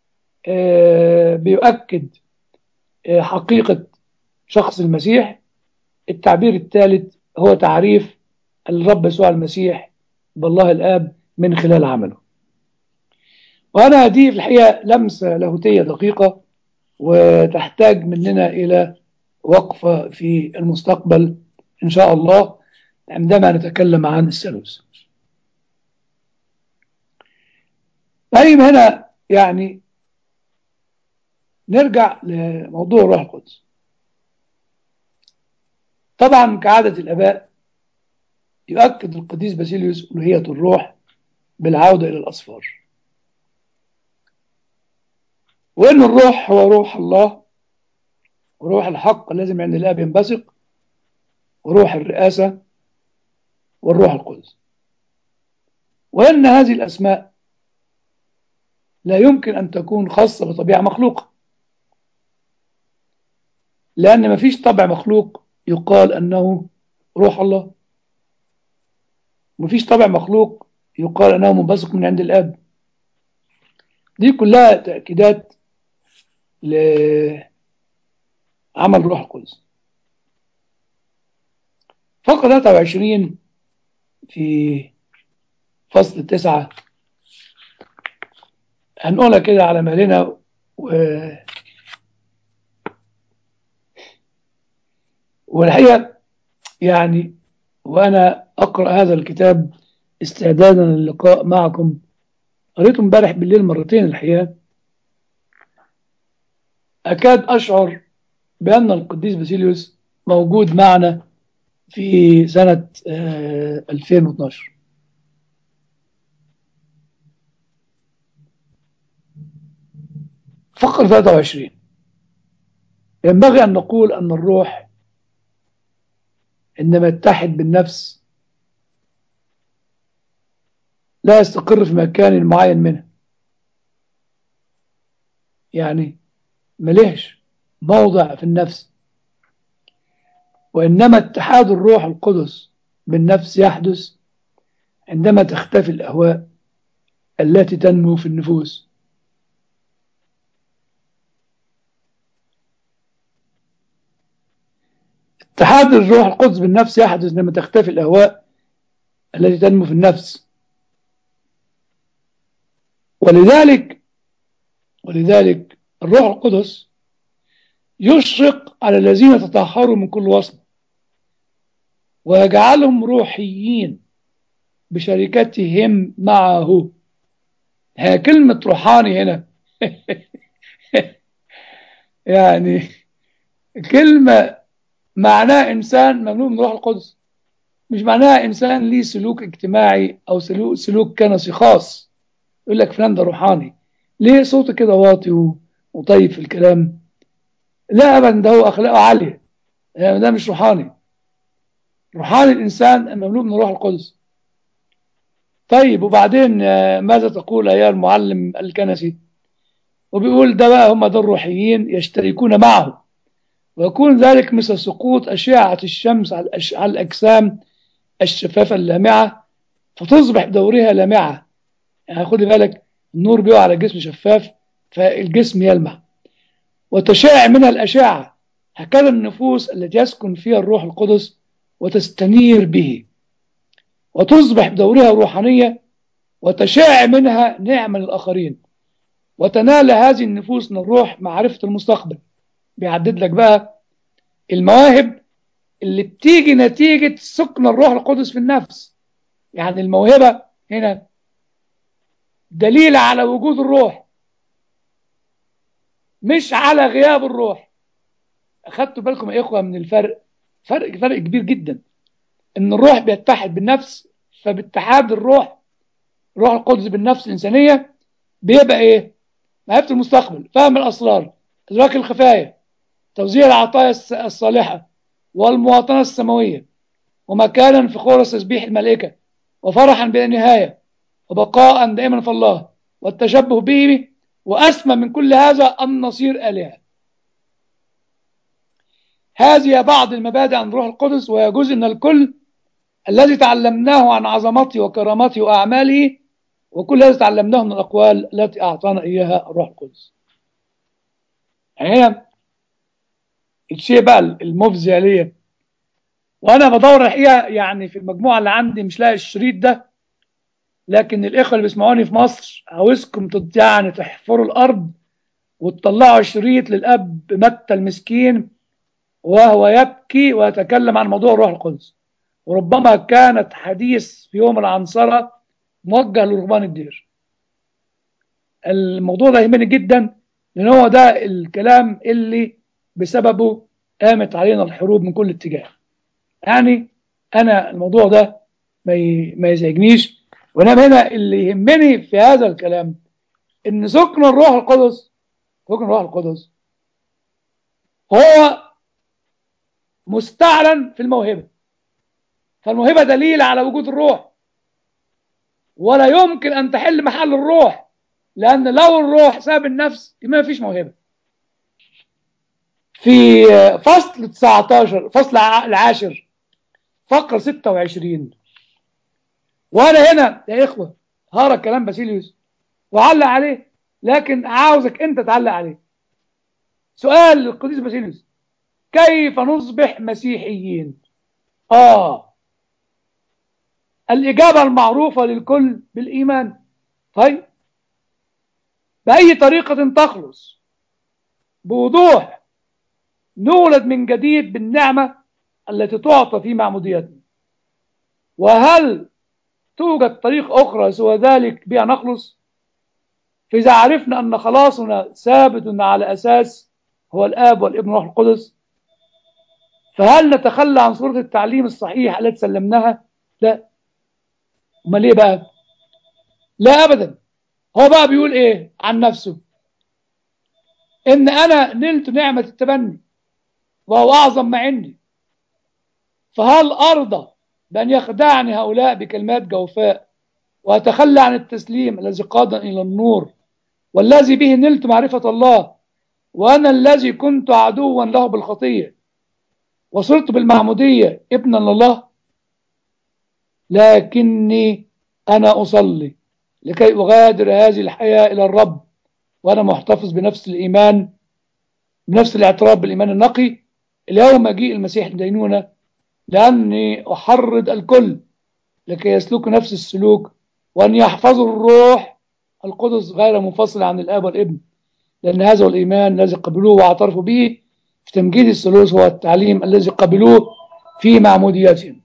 بيؤكد حقيقة شخص المسيح. التعبير الثالث هو تعريف الرب يسوع المسيح بالله الآب من خلال عمله. وأنا دي في الحقيقة لمسة لاهوتية دقيقة وتحتاج مننا إلى وقفة في المستقبل إن شاء الله عندما نتكلم عن الثالوث. طيب هنا يعني نرجع لموضوع الروح القدس. طبعا كعادة الآباء يؤكد القديس باسيليوس ألوهية الروح بالعودة إلى الأصفار، وإن الروح هو روح الله، وروح الحق الذي من عند الآب ينبثق، وروح الرئاسة، والروح القدس، وإن هذه الأسماء لا يمكن أن تكون خاصة بطبيعة مخلوقة، لأن ما فيش طبع مخلوق يقال أنه روح الله، ومفيش طبع مخلوق يقال أنه منبثق من عند الآب. دي كلها تأكيدات لعمل الروح القدس. فقرة 23 في فصل 9 هنقولها كده على مهلنا، والحقيقة يعني وأنا أقرأ هذا الكتاب استعدادا للقاء معكم قريته امبارح بالليل مرتين الحقيقة، أكاد أشعر بأن القديس باسيليوس موجود معنا في سنة 2012. فقرة 23 ينبغي أن نقول أن الروح عندما يتحد بالنفس لا يستقر في مكان معين منها، يعني ملهش موضع في النفس، وإنما اتحاد الروح القدس بالنفس يحدث عندما تختفي الأهواء التي تنمو في النفوس. اتحاد الروح القدس بالنفس يحدث عندما تختفي الأهواء التي تنمو في النفس، ولذلك الروح القدس يشرق على الذين تطهروا من كل وصمة ويجعلهم روحيين بشركتهم معه. ها كلمة روحاني هنا يعني كلمة معناها إنسان مملوء من روح القدس، مش معناها إنسان ليه سلوك اجتماعي أو سلوك كنسي خاص. يقول لك فلان ده روحاني، ليه صوته كده واطي وطيب في الكلام؟ لا أبدا، ده هو أخلاقه عالية، يعني ده مش روحاني. روحاني الإنسان مملوء من روح القدس. طيب وبعدين ماذا تقول أيها المعلم الكنسي؟ وبيقول ده بقى هم دول الروحيين يشتركون معه، ويكون ذلك مثل سقوط أشعة الشمس على الأجسام الشفافة اللامعة فتصبح بدورها لامعة. يعني خدي بالك، النور بيقع على الجسم شفاف فالجسم يلمع وتشاع منها الأشعة. هكذا النفوس التي يسكن فيها الروح القدس وتستنير به وتصبح بدورها روحانية وتشاع منها نعمة للآخرين، وتنال هذه النفوس من الروح معرفة المستقبل. بيعدد لك بقى المواهب اللي بتيجي نتيجة سكن الروح القدس في النفس. يعني الموهبة هنا دليل على وجود الروح مش على غياب الروح. أخدتوا بالكم يا إخوة من الفرق؟ فرق كبير جدا، إن الروح بيتحد بالنفس، فباتحاد الروح القدس بالنفس الإنسانية بيبقى إيه؟ معرفة المستقبل، فهم الأسرار، إدراك الخفايا، توزيع العطايا الصالحة، والمواطنة السماوية، ومكانا في خورس تسبيح الملائكة، وفرحا بلا نهاية، وبقاء دائما في الله، والتشبه به، وأسمى من كل هذا أن نصير آلهة. هذه بعض المبادئ عن الروح القدس، وهي جزء من الكل الذي تعلمناه عن عظمته وكرامته وأعماله، وكل هذا تعلمناه من الأقوال التي أعطانا إياها الروح القدس. يعني هنا الشيء بقى المفزع ليا وأنا بدور الحقيقة يعني في المجموعة اللي عندي مش لاقي الشريط ده، لكن الإخوة اللي بيسمعوني في مصر عاوزكم يعني تحفروا الأرض وتطلعوا الشريط للأب متى المسكين وهو يبكي ويتكلم عن موضوع الروح القدس، وربما كانت حديث في يوم العنصرة موجه لرهبان الدير. الموضوع ده يهمني جدا، لأن هو ده الكلام اللي بسببه قامت علينا الحروب من كل اتجاه. يعني أنا الموضوع ده ما يزعجنيش. وانما هنا اللي يهمني في هذا الكلام ان سكن الروح القدس، سكن الروح القدس هو مستعلن في الموهبة. فالموهبة دليل على وجود الروح، ولا يمكن أن تحل محل الروح، لأن لو الروح ساب النفس ما فيش موهبة. في فصل 19 فصل العاشر فقرة 26، وأنا هنا يا إخوة هقرا كلام باسيليوس وعلق عليه، لكن عاوزك أنت تعلق عليه. سؤال للقديس باسيليوس: كيف نصبح مسيحيين؟ الإجابة المعروفة للكل: بالإيمان. طيب، بأي طريقة تخلص؟ بوضوح: نولد من جديد بالنعمة التي تعطى في معموديتنا. وهل توجد طريق أخرى سوى ذلك بها نخلص؟ فإذا عرفنا أن خلاصنا ثابت على أساس هو الآب والابن والروح القدس، فهل نتخلى عن صورة التعليم الصحيح التي سلمناها؟ لا. أمال ليه بقى؟ لا أبدا. هو بقى بيقول إيه عن نفسه؟ إن أنا نلت نعمة التبني وهو أعظم ما عندي، فهل أرضى بأن يخدعني هؤلاء بكلمات جوفاء وأتخلى عن التسليم الذي قادني إلى النور والذي به نلت معرفة الله، وأنا الذي كنت عدوا له بالخطية وصرت بالمعمودية ابنا لله؟ لكني أنا أصلي لكي أغادر هذه الحياة إلى الرب وأنا محتفظ بنفس الإيمان، بنفس الاعتراف بالإيمان النقي اليوم مجيء المسيح الدينونة، لأني أحرض الكل لكي يسلكوا نفس السلوك وأن يحفظوا الروح القدس غير منفصل عن الآب والابن، لأن هذا هو الإيمان الذي قبلوه واعترفوا به في تمجيد الثالوث، هو التعليم الذي قبلوه في معموديتهم.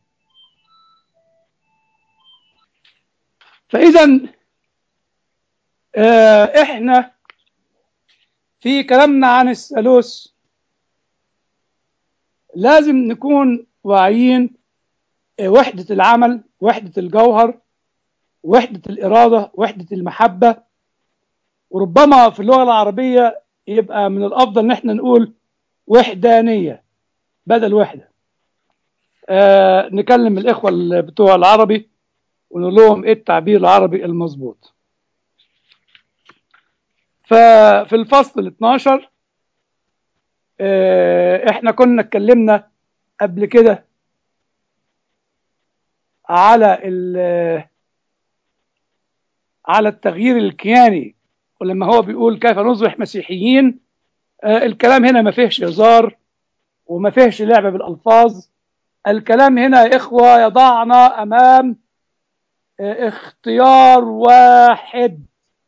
فإذا إحنا في كلامنا عن الثالوث لازم نكون واعيين وحدة العمل، وحدة الجوهر، وحدة الإرادة، وحدة المحبة. وربما في اللغة العربية يبقى من الأفضل إن احنا نقول وحدانية بدل وحدة. نكلم الإخوة بتوع العربي ونقول لهم إيه التعبير العربي المظبوط. ففي الفصل 12 احنا كنا اتكلمنا قبل كده على التغيير الكياني، ولما هو بيقول كيف نصبح مسيحيين، الكلام هنا ما فيهش هزار وما فيهش لعبة بالألفاظ. الكلام هنا يا إخوة يضعنا أمام اختيار واحد: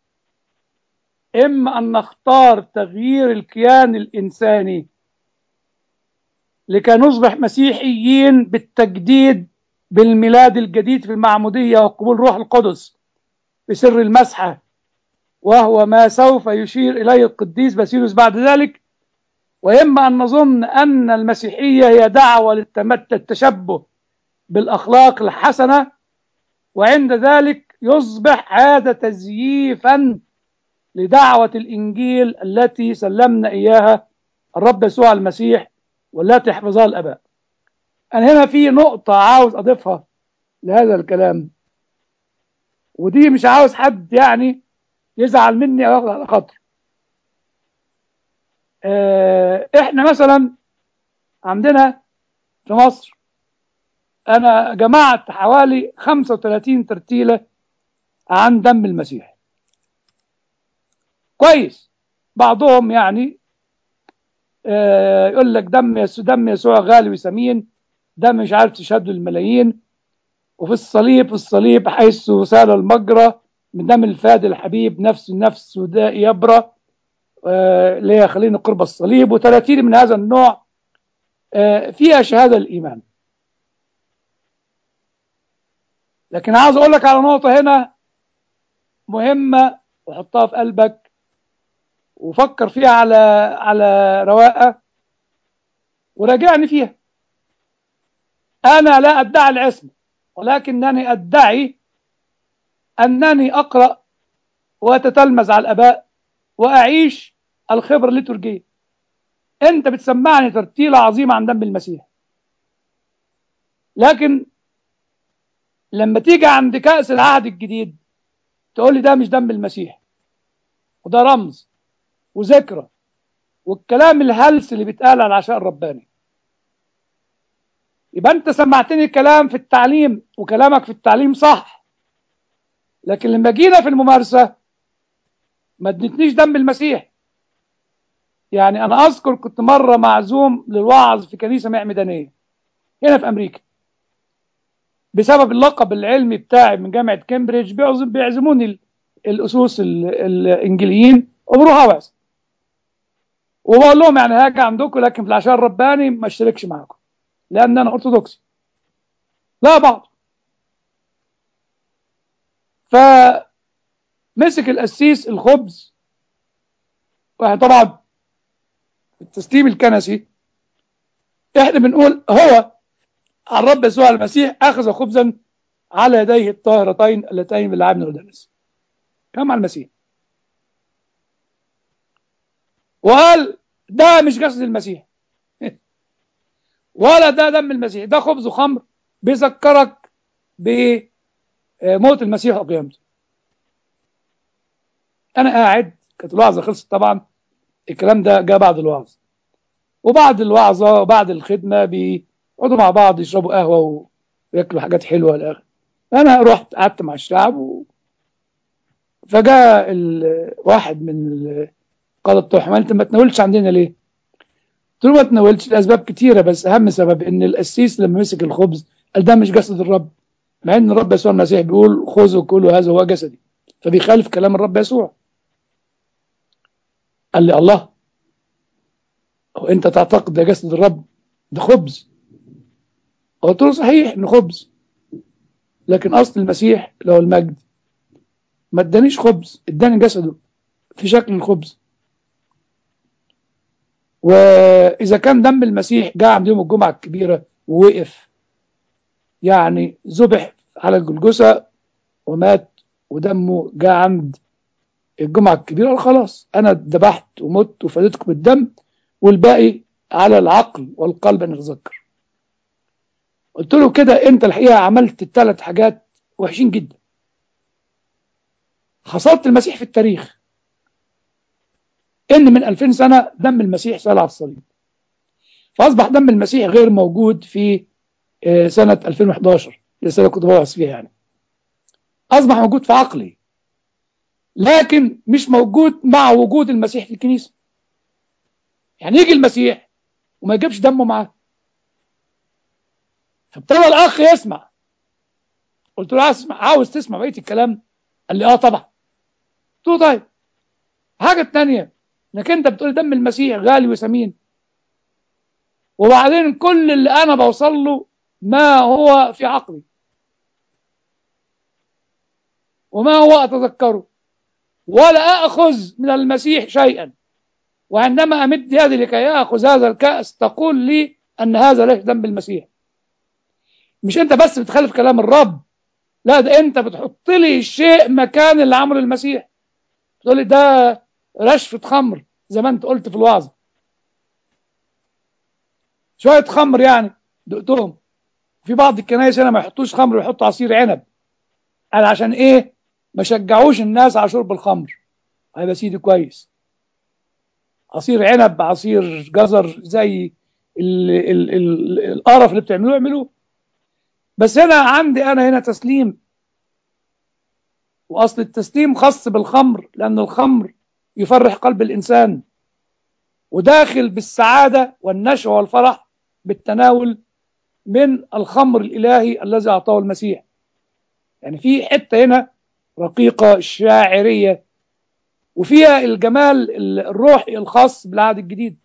إما أن نختار تغيير الكيان الإنساني لكي نصبح مسيحيين بالتجديد بالميلاد الجديد في المعمودية وقبول روح القدس بسر المسحة، وهو ما سوف يشير إليه القديس باسيليوس بعد ذلك. وإما أن نظن أن المسيحية هي دعوة للتشبه بالأخلاق الحسنة، وعند ذلك يصبح هذا تزييفا لدعوة الإنجيل التي سلمنا إياها الرب يسوع المسيح والتي حفظها الآباء. أنا هنا في نقطة عاوز أضيفها لهذا الكلام، ودي مش عاوز حد يعني يزعل مني أو ياخد على خاطر. إحنا مثلا عندنا في مصر أنا جمعت حوالي 35 ترتيلة عن دم المسيح. كويس. بعضهم يعني يقول لك دم يسوع غالي وثمين، دم مش عارف تشهد الملايين، وفي الصليب حيث سال المجرى من دم الفادي الحبيب نفس وداء يبرى اللي هي خلينا قرب الصليب، و30 من هذا النوع فيها شهادة الإيمان. لكن عاوز أقول لك على نقطة هنا مهمة وحطها في قلبك وفكر فيها على رواقة وراجعني فيها. أنا لا أدعي العصمة، ولكنني أدعي أنني أقرأ وأتتلمذ على الآباء وأعيش الخبرة الليتورجية. أنت بتسمعني ترتيلة عظيمة عن دم المسيح، لكن لما تيجي عند كأس العهد الجديد تقول لي ده مش دم المسيح، وده رمز وذكرى والكلام الهلس اللي بيتقال على العشاء الرباني. يبقى أنت سمعتني كلام في التعليم، وكلامك في التعليم صح، لكن لما جينا في الممارسة ما ادنتنيش دم المسيح. يعني أنا أذكر كنت مرة معزوم للوعظ في كنيسة معمدانية هنا في أمريكا، بسبب اللقب العلمي بتاعي من جامعة كامبريدج بيعزموني الأسوس الإنجليين وبروح أوعظ، وبقول لهم يعني هاجي عندكم لكن في العشاء الرباني ما اشتركش معاكم لأن أنا أرثوذكسي. لا بعض. فمسك القسيس الخبز، واحنا طبعا التسليم الكنسي احنا بنقول هو الرب يسوع المسيح أخذ خبزا على يديه الطاهرتين اللتين باللعاب والدنس، كما على المسيح، وقال ده مش جسد المسيح ولا ده دم المسيح، ده خبز وخمر بيذكرك بموت المسيح وقيامته. انا قاعد، كانت الوعظه خلصت طبعا، الكلام ده جاء بعد الوعظه، وبعد الوعظه وبعد الخدمه بيقعدوا مع بعض يشربوا قهوه وياكلوا حاجات حلوه الاخر. انا رحت قعدت مع الشعب فجاء واحد من القاده بتوعهم، انت ما تناولتش عندنا ليه؟ قلت له ما تناولتش لاسباب كتيره، بس اهم سبب ان القسيس لما مسك الخبز قال ده مش جسد الرب، مع ان الرب يسوع المسيح بيقول خذوا كلوا هذا هو جسدي، فبيخالف كلام الرب يسوع. قال لي الله، هو انت تعتقد ده جسد الرب؟ ده خبز. قلت له صحيح انه خبز، لكن اصل المسيح له المجد ما ادانيش خبز، اداني جسده في شكل الخبز. واذا كان دم المسيح جاء عند يوم الجمعه الكبيره ووقف، يعني ذبح على الجلجثه ومات ودمه جاء عند الجمعه الكبيره، خلاص انا ذبحت ومت وفديتكم بالدم، والباقي على العقل والقلب ان يتذكر. قلت له كده انت الحقيقه عملت الثلاث حاجات وحشين جدا. خسرت المسيح في التاريخ، ان من 2000 سنه دم المسيح سال على الصليب، فاصبح دم المسيح غير موجود في سنه 2011 السنه كنت بوعظ فيها، يعني اصبح موجود في عقلي لكن مش موجود مع وجود المسيح في الكنيسه. يعني يجي المسيح وما يجيبش دمه معاه، فابتدى الاخ يسمع. قلت له عاوز تسمع بقيه الكلام؟ قال لي اه طبعا. قلت له طيب، حاجه الثانيه انك انت بتقول دم المسيح غالي وثمين، وبعدين كل اللي انا بوصل له ما هو في عقلي وما هو اتذكره، ولا اخذ من المسيح شيئا، وعندما امد يدي لكي اخذ هذا الكاس تقول لي ان هذا ليس دم المسيح. مش انت بس بتخالف كلام الرب، لا ده انت بتحط لي الشيء مكان اللي عمله المسيح، تقول لي ده رشفة خمر زي ما انت قلت في الوعظ، شوية خمر يعني دقتهم. في بعض الكنائس هنا ما يحطوش خمر ويحطوا عصير عنب، قال عشان ايه؟ ما شجعوش الناس على شرب الخمر. هيبقى سيدي كويس، عصير عنب عصير جزر زي القرف اللي بتعملوه اعملوه، بس هنا عندي انا هنا تسليم، واصل التسليم خاص بالخمر لان الخمر يفرح قلب الانسان وداخل بالسعاده والنشوه والفرح بالتناول من الخمر الالهي الذي اعطاه المسيح. يعني في حته هنا رقيقه شاعريه وفيها الجمال الروحي الخاص بالعهد الجديد.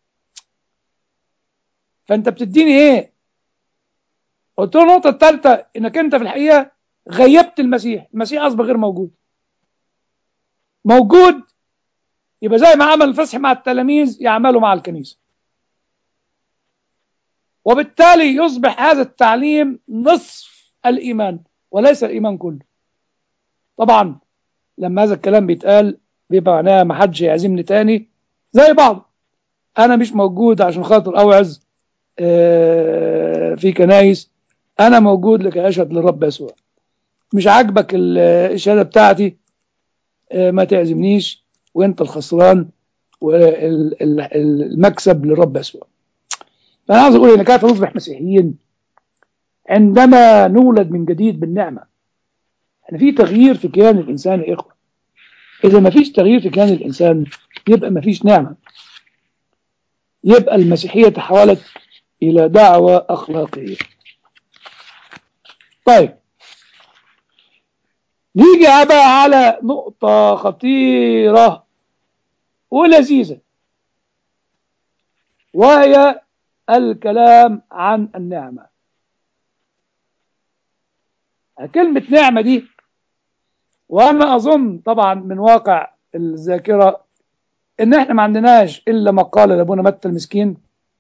فانت بتديني ايه؟ قلت له النقطه الثالثه انك انت في الحقيقه غيبت المسيح، المسيح اصبح غير موجود. موجود يبقى زي ما عمل الفصح مع التلاميذ يعملوا مع الكنيسه، وبالتالي يصبح هذا التعليم نصف الإيمان وليس الإيمان كله. طبعا لما هذا الكلام بيتقال بيبقى معناه ما حدش يعزمني تاني زي بعض. أنا مش موجود عشان خاطر أوعظ في كنايس، أنا موجود لكي أشهد للرب يسوع. مش عاجبك الشهادة بتاعتي ما تعزمنيش، وانت الخسران والمكسب للرب يسوع. فأنا عاوز أقول إن كيف نصبح مسيحيين عندما نولد من جديد بالنعمة. احنا في تغيير في كيان الإنسان يا إخوة. إذا ما فيش تغيير في كيان الإنسان يبقى ما فيش نعمة، يبقى المسيحية تحولت إلى دعوة أخلاقية. طيب نيجي بقى على نقطة خطيرة ولذيذة، وهي الكلام عن النعمة. كلمة نعمة دي، وأنا أظن طبعا من واقع الذاكرة إن إحنا ما عندناش إلا مقالة لأبونا متى المسكين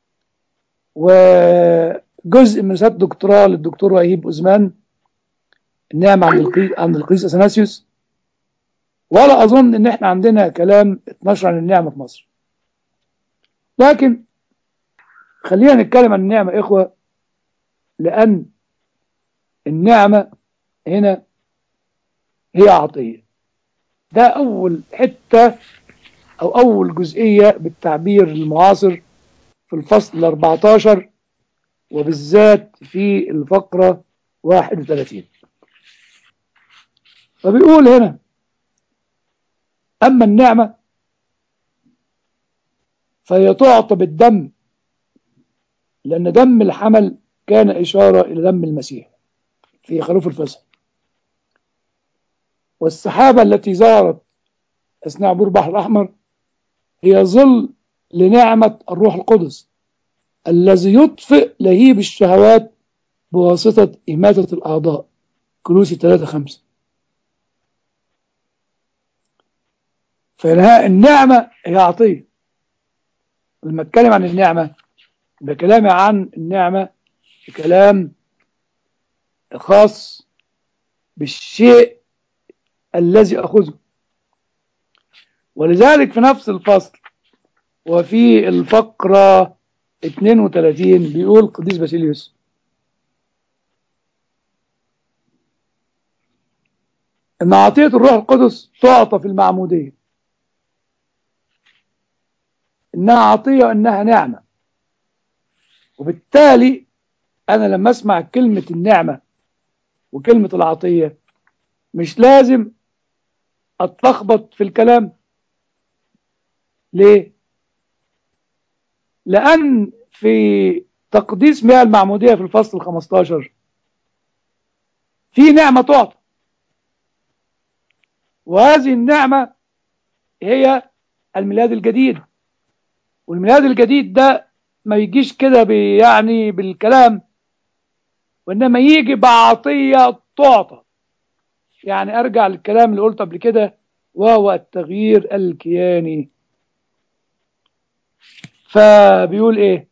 وجزء من رسالة دكتوراه للدكتور وهيب أزمان، النعمة عند القديس أثناسيوس، ولا أظن إن إحنا عندنا كلام اتنشر عن النعمة في مصر. لكن خلينا نتكلم عن النعمة يا إخوة، لأن النعمة هنا هي عطية. ده أول حتة أو أول جزئية بالتعبير المعاصر في الفصل 14 وبالذات في الفقرة 31. فبيقول هنا: أما النعمة فهي تعطى بالدم، لأن دم الحمل كان إشارة إلى دم المسيح في خروف الفصح. والسحابة التي ظهرت أثناء عبور البحر الأحمر هي ظل لنعمة الروح القدس الذي يطفئ لهيب الشهوات بواسطة إماتة الأعضاء. كولوسي 3:5. فإنها النعمة هي عطية. لما أتكلم عن النعمة بكلامي عن النعمة بكلام خاص بالشيء الذي أخذه. ولذلك في نفس الفصل وفي الفقرة 32 بيقول قديس باسيليوس: إن عطية الروح القدس تعطى في المعمودية، إنها عطية، إنها نعمة. وبالتالي أنا لما أسمع كلمة النعمة وكلمة العطية مش لازم أتلخبط في الكلام. ليه؟ لأن في تقديس مياه المعمودية في الفصل 15 في نعمة تعطى، وهذه النعمة هي الميلاد الجديد. والميلاد الجديد ده ما يجيش كده يعني بالكلام، وإنما يجي بعطية تعطى. يعني أرجع للكلام اللي قلته قبل كده، وهو التغيير الكياني. فبيقول إيه؟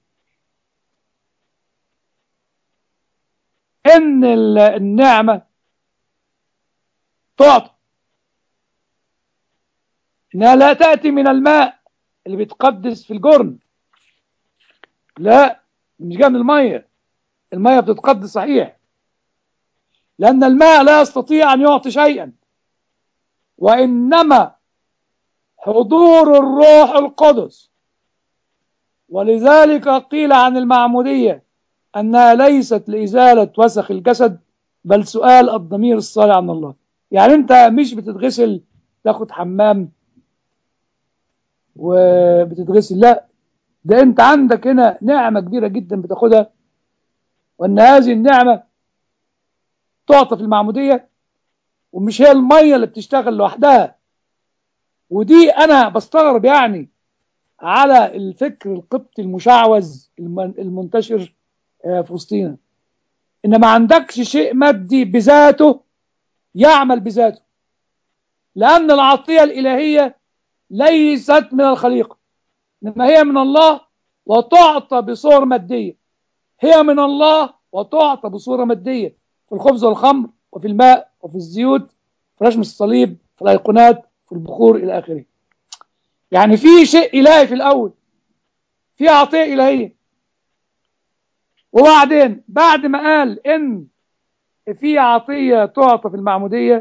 إن النعمة تعطى، إنها لا تأتي من الماء اللي بيتقدس في الجرن، لا، مش جاي من المية. المية بتتقدس صحيح، لأن الماء لا يستطيع أن يعطي شيئا، وإنما حضور الروح القدس. ولذلك قيل عن المعمودية أنها ليست لإزالة وسخ الجسد، بل سؤال الضمير الصالح عن الله. يعني أنت مش بتتغسل تاخد حمام وبتتغسل، لا، ده أنت عندك هنا نعمة كبيرة جدا بتاخدها، وأن هذه النعمة تعطى في المعمودية، ومش هي المية اللي بتشتغل لوحدها. ودي أنا بستغرب يعني على الفكر القبطي المشعوذ المنتشر في وسطينا، إن ما عندكش شيء مادي بذاته يعمل بذاته، لأن العطية الإلهية ليست من الخليقة، إنما هي من الله وتعطى بصورة مادية. هي من الله وتعطى بصورة مادية. في الخبز والخمر وفي الماء وفي الزيوت، في رشم الصليب، في الأيقونات، في البخور إلى آخره. يعني في شيء إلهي في الأول، في عطية إلهية. وبعدين بعد ما قال إن في عطية تعطى في المعمودية،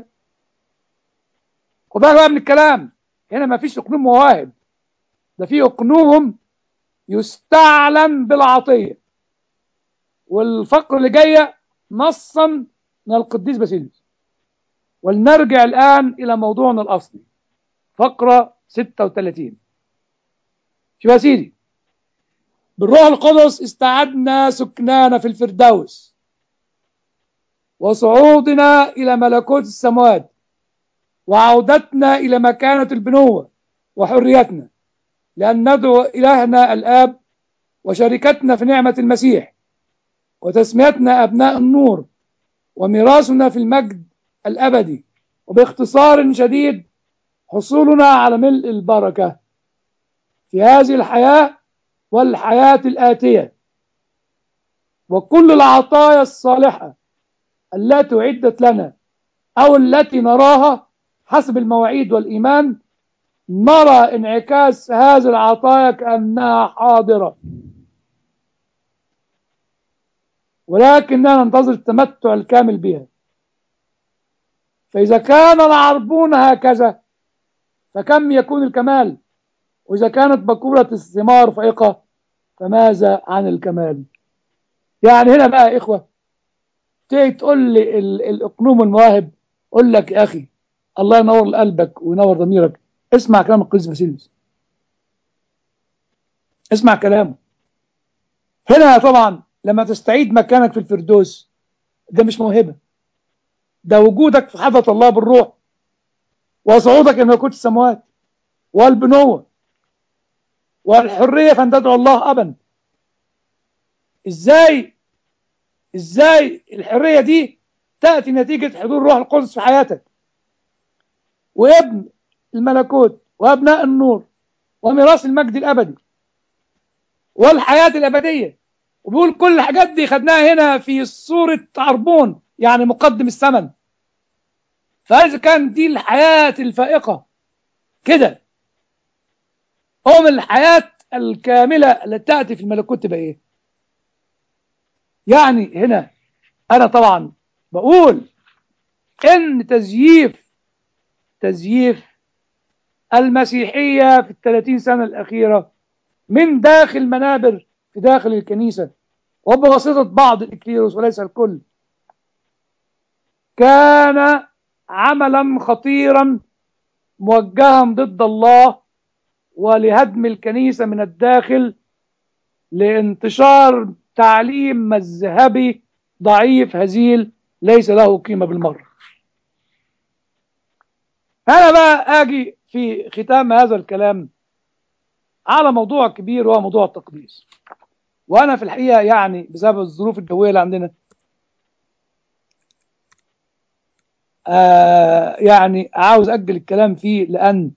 وبقى بقى من الكلام هنا ما فيش اقنوم مواهب، ده في اقنوم يستعلن بالعطية. والفقرة اللي جاية نصا من القديس باسيليوس. ولنرجع الآن إلى موضوعنا الأصلي، فقرة 36. شوف يا سيدي، بالروح القدس استعدنا سكنانا في الفردوس وصعودنا إلى ملكوت السماوات وعودتنا إلى مكانة البنوة وحريتنا، لأن ندعو إلهنا الآب وشركتنا في نعمة المسيح وتسميتنا أبناء النور وميراثنا في المجد الأبدي، وباختصار شديد حصولنا على ملء البركة في هذه الحياة والحياة الآتية، وكل العطايا الصالحة التي أعدت لنا أو التي نراها حسب المواعيد والإيمان، نرى انعكاس هذه العطايا كأنها حاضرة، ولكننا ننتظر التمتع الكامل بها. فإذا كان العربون هكذا فكم يكون الكمال؟ وإذا كانت بكورة الثمار فائقة فماذا عن الكمال؟ يعني هنا بقى يا إخوة تيجي تقول لي الإقنوم المواهب، أقول لك يا أخي الله ينور قلبك وينور ضميرك، اسمع كلام القديس باسيليوس، اسمع كلامه. هنا طبعا لما تستعيد مكانك في الفردوس، ده مش موهبة، ده وجودك في حضرة الله بالروح وصعودك إلى ملكوت السماوات والبنوة والحرية فأن تدعو الله أبا. إزاي الحرية دي تأتي نتيجة حضور روح القدس في حياتك، وابن الملكوت وأبناء النور وميراث المجد الأبدي والحياة الأبدية. وبيقول كل الحاجات دي خدناها هنا في صورة عربون، يعني مقدم الثمن. فإذا كان دي الحياة الفائقة كده، الحياة الكاملة التي تأتي في الملكوت تبقى إيه؟ يعني هنا أنا طبعا بقول إن تزييف المسيحية في 30 سنة الأخيرة من داخل منابر في داخل الكنيسة وبواسطة بعض الإكليروس وليس الكل، كان عملا خطيرا موجها ضد الله ولهدم الكنيسة من الداخل، لانتشار تعليم مذهبي ضعيف هزيل ليس له قيمة بالمرة. أنا بقى أجي في ختام هذا الكلام على موضوع كبير وهو موضوع التقديس. وأنا في الحقيقة يعني بسبب الظروف الجوية اللي عندنا يعني عاوز أجل الكلام فيه، لأن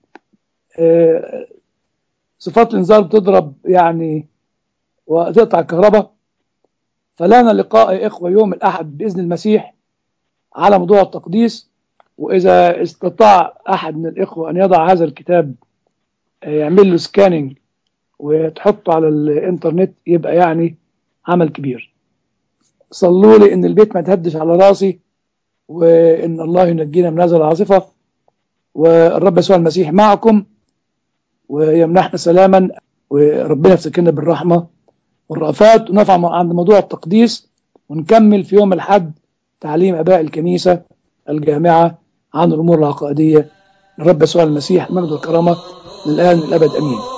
صفات الإنذار بتضرب يعني وتقطع الكهرباء. فلنا لقاء يا إخوة يوم الأحد بإذن المسيح على موضوع التقديس. وإذا استطاع أحد من الإخوة أن يضع هذا الكتاب يعمل له سكانينج وتحطه على الإنترنت يبقى يعني عمل كبير. صلوا لي إن البيت ما يتهدش على راسي، وإن الله ينجينا من هذه العاصفة، والرب يسوع المسيح معكم ويمنحنا سلاما، وربنا يفتكرنا بالرحمة والرأفات، ونفع عند موضوع التقديس، ونكمل في يوم الأحد تعليم أباء الكنيسة الجامعة عن الأمور العقائدية. الرب يسوع المسيح المجد والكرامة للآن والأبد، أمين.